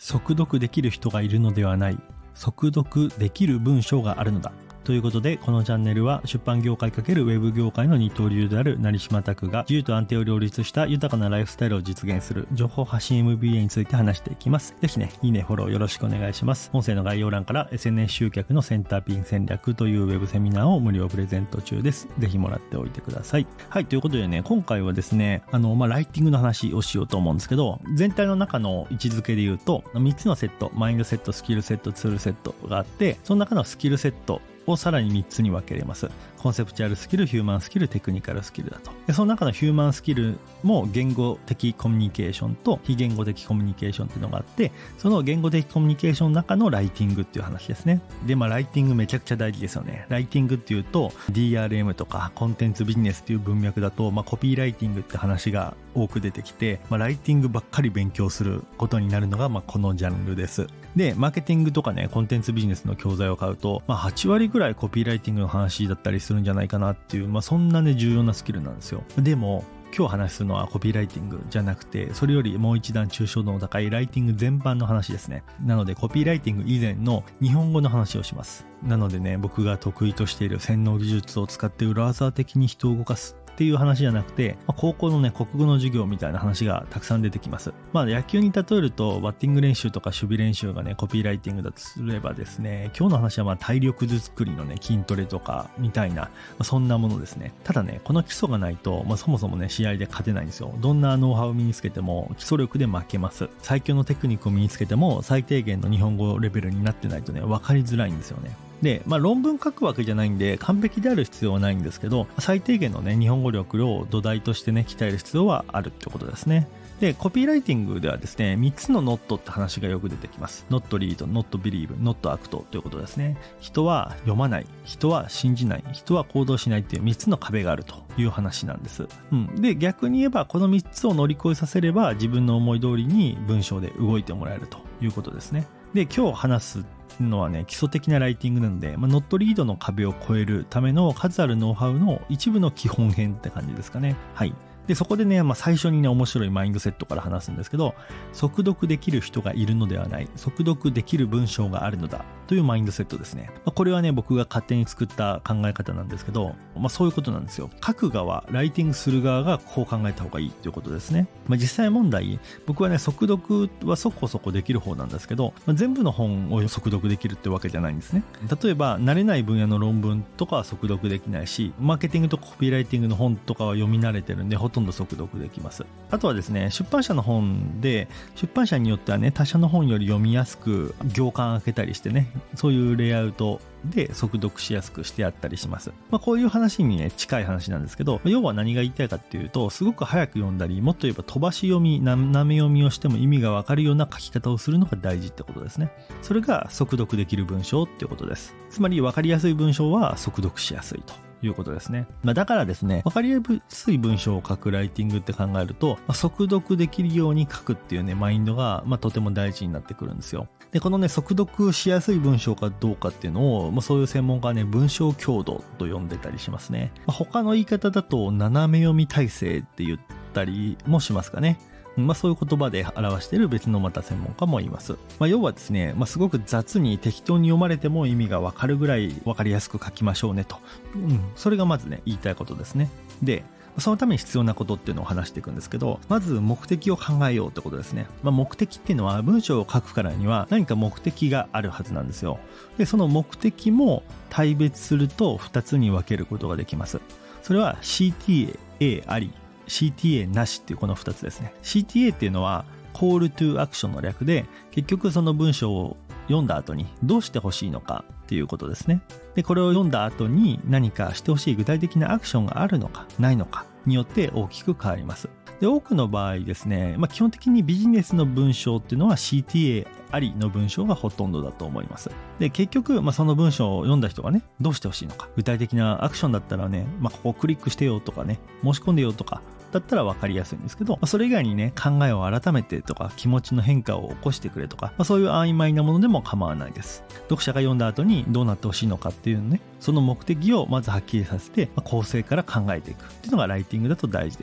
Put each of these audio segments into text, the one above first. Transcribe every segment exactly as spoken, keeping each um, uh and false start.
速読できる人がいるのではない、速読できる文章があるのだ。ということで、このチャンネルは出版業界×ウェブ業界の二刀流である成島拓が自由と安定を両立した豊かなライフスタイルを実現する情報発信 エムビーエー について話していきます。ぜひね、いいね、フォローよろしくお願いします。音声の概要欄から エスエヌエス 集客のセンターピン戦略というウェブセミナーを無料プレゼント中です。ぜひもらっておいてください。はい、ということでね、今回はですね、あの、まあ、ライティングの話をしようと思うんですけど、全体の中の位置づけで言うと、みっつのセット、マインドセット、スキルセット、ツールセットがあって、その中のスキルセットをさらにみっつに分けれます。コンセプチュアルスキル、ヒューマンスキル、テクニカルスキルだと。で、その中のヒューマンスキルも言語的コミュニケーションと非言語的コミュニケーションっていうのがあって、その言語的コミュニケーションの中のライティングっていう話ですね。で、まあライティングめちゃくちゃ大事ですよね。ライティングっていうと ディーアールエム とかコンテンツビジネスっていう文脈だと、まあコピーライティングって話が多く出てきて、まあライティングばっかり勉強することになるのが、まあこのジャンルです。で、マーケティングとかね、コンテンツビジネスの教材を買うと、まあはちわりぐらいコピーライティングの話だったりするんじゃないかなっていう、まあそんなね重要なスキルなんですよ。でも、今日話すのはコピーライティングじゃなくて、それよりもう一段抽象度の高いライティング全般の話ですね。なので、コピーライティング以前の日本語の話をします。なのでね、僕が得意としている洗脳技術を使って裏技的に人を動かすっていう話じゃなくて、まあ、高校のね、国語の授業みたいな話がたくさん出てきます。まあ野球に例えると、バッティング練習とか守備練習がね、コピーライティングだとすればですね、今日の話はまあ体力作りのね、筋トレとかみたいな、まあ、そんなものですね。ただね、この基礎がないと、まあそもそもね、試合で勝てないんですよ。どんなノウハウを身につけても基礎力で負けます。最強のテクニックを身につけても最低限の日本語レベルになってないとね、分かりづらいんですよね。で、まあ論文書くわけじゃないんで完璧である必要はないんですけど、最低限のね、日本語力を土台としてね、鍛える必要はあるってことですね。で、コピーライティングではですね、みっつの ノット って話がよく出てきます。not read, not believe, not act ということですね。人は読まない、人は信じない、人は行動しないっていうみっつの壁があるという話なんです。うん。で、逆に言えばこのみっつを乗り越えさせれば自分の思い通りに文章で動いてもらえるということですね。で、今日話すのはね、基礎的なライティングなので、まあ、ノットリードの壁を越えるための数あるノウハウの一部の基本編って感じですかね。はい。で、そこでね、まあ、最初にね、面白いマインドセットから話すんですけど、速読できる人がいるのではない、速読できる文章があるのだというマインドセットですね。まあ、これはね、僕が勝手に作った考え方なんですけど、まあ、そういうことなんですよ。書く側、ライティングする側がこう考えた方がいいということですね。まあ、実際問題、僕はね、速読はそこそこできる方なんですけど、まあ、全部の本を速読できるってわけじゃないんですね。例えば、慣れない分野の論文とかは速読できないし、マーケティングとかコピーライティングの本とかは読み慣れてるんで、ほとんど速読できます。あとはですね、出版社の本で、出版社によってはね、他社の本より読みやすく行間開けたりしてね、そういうレイアウトで速読しやすくしてあったりします。まあこういう話にね、近い話なんですけど、要は何が言いたいかっていうと、すごく早く読んだり、もっと言えば飛ばし読み、斜め読みをしても意味がわかるような書き方をするのが大事ってことですね。それが速読できる文章っていうことです。つまりわかりやすい文章は速読しやすいということですね。まあ、だからですね、わかりやすい文章を書くライティングって考えると、まあ、速読できるように書くっていうね、マインドが、まあ、とても大事になってくるんですよ。で、このね、速読しやすい文章かどうかっていうのを、まあ、そういう専門家はね、文章強度と呼んでたりしますね。まあ、他の言い方だと、斜め読み体制って言ったりもしますかね。まあそういう言葉で表している別のまた専門家もいます。まあ要はですね、まあすごく雑に適当に読まれても意味がわかるぐらいわかりやすく書きましょうねと。うん。それがまずね、言いたいことですね。で、そのために必要なことっていうのを話していくんですけど、まず目的を考えようってことですね。まあ目的っていうのは文章を書くからには何か目的があるはずなんですよ。で、その目的も大別するとふたつに分けることができます。それは シーティーエー あり、シーティーエー なしっていうこのふたつですね。シーティーエー っていうのは Call to Action の略で、結局その文章を読んだ後にどうしてほしいのかっていうことですね。で、これを読んだ後に何かしてほしい具体的なアクションがあるのかないのかによって大きく変わります。で、多くの場合ですね、まあ基本的にビジネスの文章っていうのは シーティーエー ありの文章がほとんどだと思います。で、結局、まあその文章を読んだ人がね、どうしてほしいのか。具体的なアクションだったらね、まあここをクリックしてよとかね、申し込んでよとか、だったら分かりやすいんですけど、まあ、それ以外にね、考えを改めてとか、気持ちの変化を起こしてくれとか、まあ、そういう曖昧なものでも構わないです。読者が読んだ後にどうなってほしいのかっていうね、その目的をまずはっきりさせて、まあ、構成から考えていくっていうのがライティングだと大事ですね。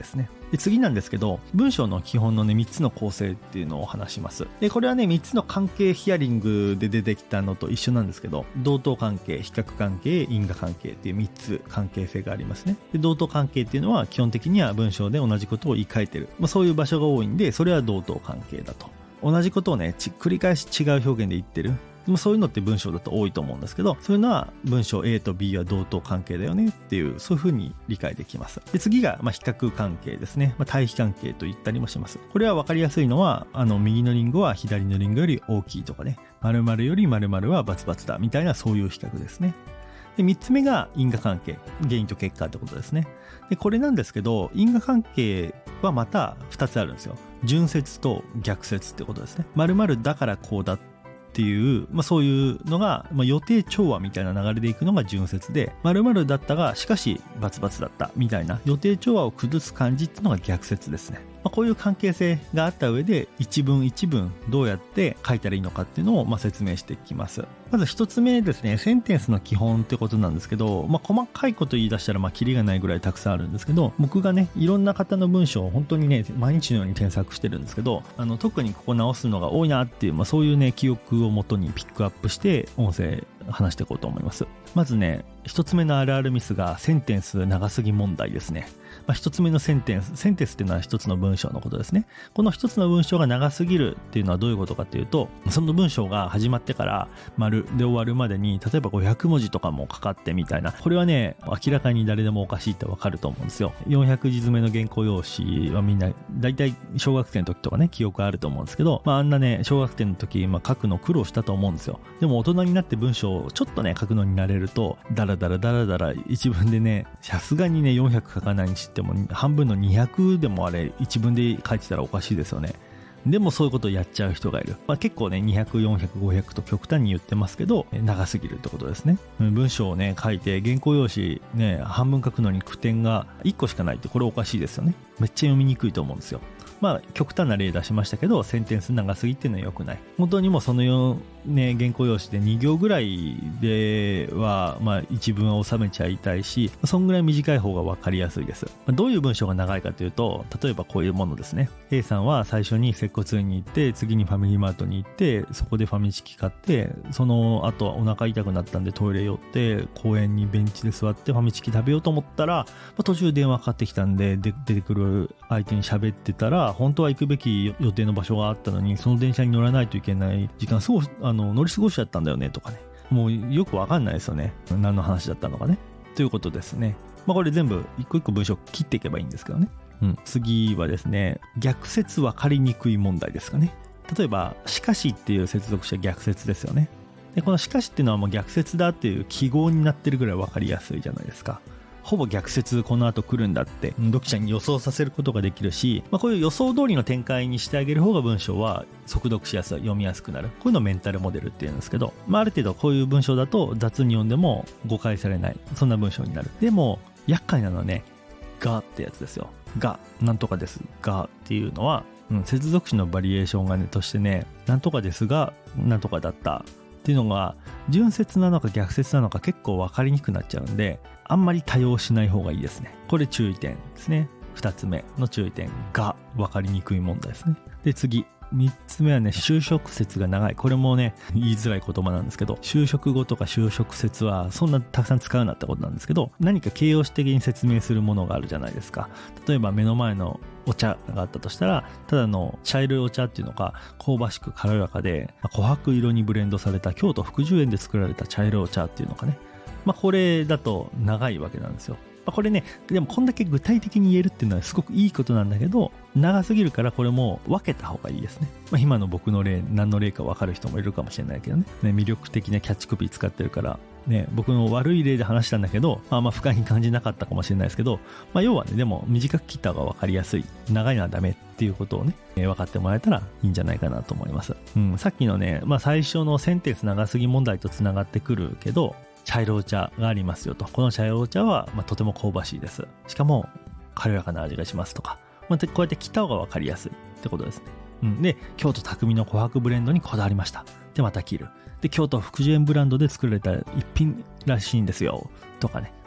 で次なんですけど、文章の基本のねみっつの構成っていうのを話します。でこれはねみっつの関係ヒアリングで出てきたのと一緒なんですけど、同等関係、比較関係、因果関係っていうみっつ関係性がありますね。で同等関係っていうのは基本的には文章で同じことを言い換えてる、まあ、そういう場所が多いんで、それは同等関係だと。同じことをね繰り返し違う表現で言ってる、でもそういうのって文章だと多いと思うんですけど、そういうのは文章 A と B は同等関係だよねっていう、そういうふうに理解できます。で次がまあ比較関係ですね、まあ、対比関係と言ったりもします。これは分かりやすいのは、あの右のリンゴは左のリンゴより大きいとかね、〇〇より〇〇はバツバツだみたいな、そういう比較ですね。でみっつめが因果関係、原因と結果ってことですね。でこれなんですけど、因果関係はまたふたつあるんですよ。順説と逆説ってことですね。〇〇だからこうだっていう、まあ、そういうのが、まあ、予定調和みたいな流れでいくのが順説で、〇〇だったがしかしバツバツだったみたいな予定調和を崩す感じっていうのが逆説ですね。まあ、こういう関係性があった上で、一文一文どうやって書いたらいいのかっていうのをまあ説明していきます。まず一つ目ですね、センテンスの基本ってことなんですけど、まあ、細かいこと言い出したらまあキリがないぐらいたくさんあるんですけど、僕がねいろんな方の文章を本当にね毎日のように添削してるんですけど、あの特にここ直すのが多いなっていう、まあ、そういうね記憶をもとにピックアップして音声話していこうと思います。まずね一つ目のあるあるミスがセンテンス長すぎ問題ですね。まあ、一つ目のセンテンス、センテンスっていうのは一つの文章のことですね。この一つの文章が長すぎるっていうのはどういうことかというと、その文章が始まってから丸で終わるまでに例えばごひゃくもじとかもかかってみたいな、これはね明らかに誰でもおかしいってわかると思うんですよ。よんひゃくじ詰めの原稿用紙はみんなだいたい小学生の時とかね記憶あると思うんですけど、まあ、あんなね小学生の時、まあ、書くの苦労したと思うんですよ。でも大人になって文章をちょっとね書くのに慣れると、ダラダラダラダラ一文でね、さすがにねよんひゃく書かないにしても半分のにひゃくでもあれ一文で書いてたらおかしいですよね。でもそういうことをやっちゃう人がいる。まあ、結構ねにひゃく、よんひゃく、ごひゃくと極端に言ってますけど、長すぎるってことですね。文章をね書いて原稿用紙ね半分書くのに句点がいっこしかないって、これおかしいですよね。めっちゃ読みにくいと思うんですよ。まあ極端な例出しましたけど、センテンス長すぎっていうのは良くない。本当にもうそのよ、ね、原稿用紙でに行ぐらいではまあ一文を収めちゃいたいし、そんぐらい短い方が分かりやすいです。どういう文章が長いかというと、例えばこういうものですね。 A さんは最初に接骨院に行って、次にファミリーマートに行って、そこでファミチキ買って、その後はお腹痛くなったんでトイレ寄って公園にベンチで座ってファミチキ食べようと思ったら、まあ、途中電話かかってきたんで、で出てくる相手に喋ってたら、本当は行くべき予定の場所があったのにその電車に乗らないといけない時間すごあの乗り過ごしちゃったんだよねとかね、もうよくわかんないですよね、何の話だったのかねということですね。まあ、これ全部一個一個文章切っていけばいいんですけどね。うん、次はですね、逆説分かりにくい問題ですかね。例えばしかしっていう接続詞は逆説ですよね。でこのしかしっていうのはもう逆説だっていう記号になってるぐらい分かりやすいじゃないですか。ほぼ逆説この後来るんだって読者に予想させることができるし、まあ、こういう予想通りの展開にしてあげる方が文章は速読しやすい、読みやすくなる。こういうのをメンタルモデルっていうんですけど、まあ、ある程度こういう文章だと雑に読んでも誤解されない、そんな文章になる。でも厄介なのはね、がってやつですよ。がなんとかですがっていうのは、うん、接続詞のバリエーションがねとしてね、なんとかですがなんとかだったっていうのが順説なのか逆説なのか結構分かりにくくなっちゃうんで、あんまり多用しない方がいいですね。これ注意点ですね。ふたつめの注意点が分かりにくい問題ですね。で次みっつめはね、就職説が長い。これもね言いづらい言葉なんですけど、就職後とか就職説はそんなたくさん使うなってことなんですけど、何か形容詞的に説明するものがあるじゃないですか。例えば目の前のお茶があったとしたら、ただの茶色いお茶っていうのが香ばしく軽やかで琥珀色にブレンドされた京都福寿園で作られた茶色いお茶っていうのかね、まあこれだと長いわけなんですよ。これね、でもこんだけ具体的に言えるっていうのはすごくいいことなんだけど、長すぎるからこれも分けた方がいいですね。まあ、今の僕の例何の例か分かる人もいるかもしれないけどね、ね魅力的なキャッチコピー使ってるからね、僕の悪い例で話したんだけど、まあ、まあ不快に感じなかったかもしれないですけど、まあ、要はね、でも短く切った方が分かりやすい、長いのはダメっていうことをね、えー、分かってもらえたらいいんじゃないかなと思います。うん、さっきのね、まあ、最初のセンテンス長すぎ問題とつながってくるけど、茶色お茶がありますよと。この茶色お茶は、まあ、とても香ばしいです。しかも軽やかな味がしますとか、まあ、こうやって切った方が分かりやすいってことですね。うん、で京都匠の琥珀ブレンドにこだわりました。でまた切る。で京都福寿園ブランドで作られた一品らしいんですよとかね。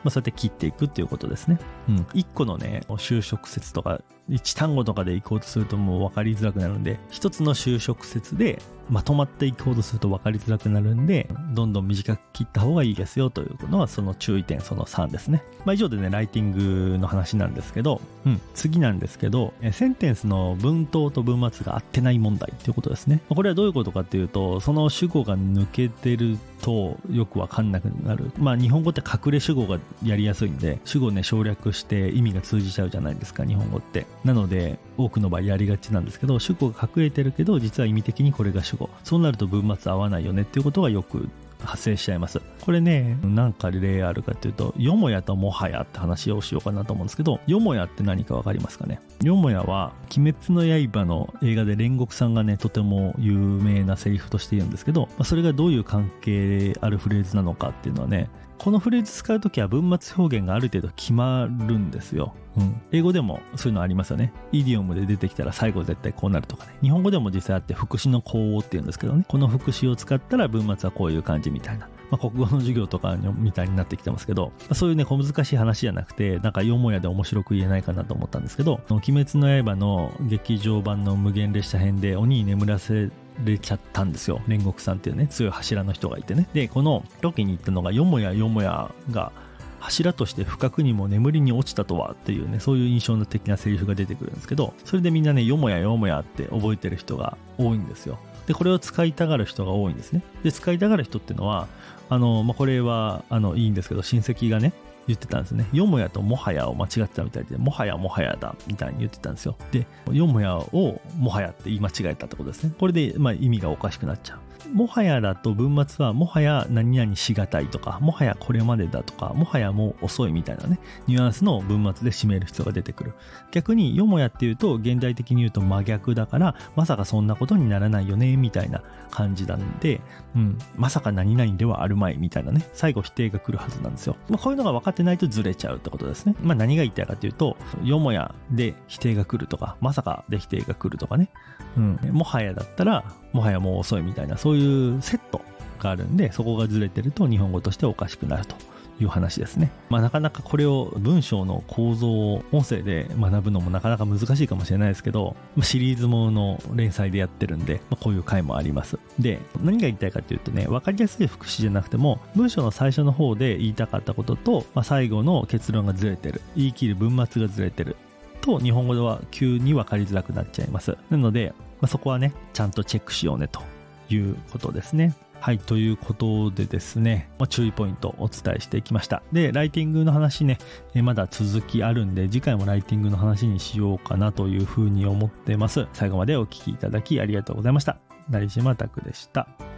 まあ、そうやって切っていくっていうことですね。うん。いっこのね、修飾説とか、いち単語とかでいこうとするともう分かりづらくなるんで、一つの修飾説でまとまっていこうとすると分かりづらくなるんで、どんどん短く切った方がいいですよというのはその注意点そのさんですね。まあ以上でね、ライティングの話なんですけど、うん、次なんですけど、センテンスの文頭と文末が合ってない問題っていうことですね。これはどういうことかっていうと、その主語が抜けてるとよく分かんなくなる。まあ日本語って隠れ主語がやりやすいんで、主語ね省略して意味が通じちゃうじゃないですか、日本語って。なので多くの場合やりがちなんですけど、主語が隠れてるけど実は意味的にこれが主語、そうなると文末合わないよねっていうことがよく発生しちゃいます。これね、なんか例あるかっていうと、よもやともはやって話をしようかなと思うんですけど、よもやって何かわかりますかね。よもやは鬼滅の刃の映画で煉獄さんがねとても有名なセリフとして言うんですけど、それがどういう関係あるフレーズなのかっていうのはね、このフレーズ使うときは文末表現がある程度決まるんですよ。うん、英語でもそういうのありますよね。イディオムで出てきたら最後絶対こうなるとかね。日本語でも実際あって副詞の口語っていうんですけどね。この副詞を使ったら文末はこういう感じみたいな。まあ、国語の授業とかみたいになってきてますけど、そういうね小難しい話じゃなくて、なんかよもやで面白く言えないかなと思ったんですけど、鬼滅の刃の劇場版の無限列車編で鬼に眠らせれちゃったんですよ。煉獄さんっていうね強い柱の人がいてね。でこのロケに行ったのがよもやよもやが柱として不覚にも眠りに落ちたとはっていうね、そういう印象的なセリフが出てくるんですけど、それでみんなねよもやよもやって覚えてる人が多いんですよ。でこれを使いたがる人が多いんですね。で使いたがる人っていうのはあの、まあ、これはあのいいんですけど、親戚がね言ってたんですね。よもやともはやを間違ってたみたいで、もはやもはやだみたいに言ってたんですよ。でよもやをもはやって言い間違えたってことですね。これでまあ意味がおかしくなっちゃう。もはやだと文末はもはや何々しがたいとか、もはやこれまでだとか、もはやもう遅いみたいなねニュアンスの文末で締める必要が出てくる。逆によもやっていうと現代的に言うと真逆だから、まさかそんなことにならないよねみたいな感じなんで、うん、まさか何々ではあるまいみたいなね最後否定が来るはずなんですよ。まあ、こういうのが分かってないとずれちゃうってことですね。まあ、何が言いたいかというと、よもやで否定が来るとか、まさかで否定が来るとかね、うん、もはやだったらもはやもう遅いみたいな、そういうセットがあるんで、そこがずれてると日本語としておかしくなるという話ですね。まあなかなかこれを文章の構造を音声で学ぶのもなかなか難しいかもしれないですけど、シリーズものの連載でやってるんで、まあ、こういう回もあります。で何が言いたいかというとね、分かりやすい副詞じゃなくても文章の最初の方で言いたかったことと、まあ、最後の結論がずれてる、言い切る文末がずれてると日本語では急に分かりづらくなっちゃいます。なので、まあ、そこはねちゃんとチェックしようねということですね。はい、ということでですね、まあ、注意ポイントをお伝えしていきました。でライティングの話ね、えまだ続きあるんで、次回もライティングの話にしようかなというふうに思ってます。最後までお聞きいただきありがとうございました。成島拓でした。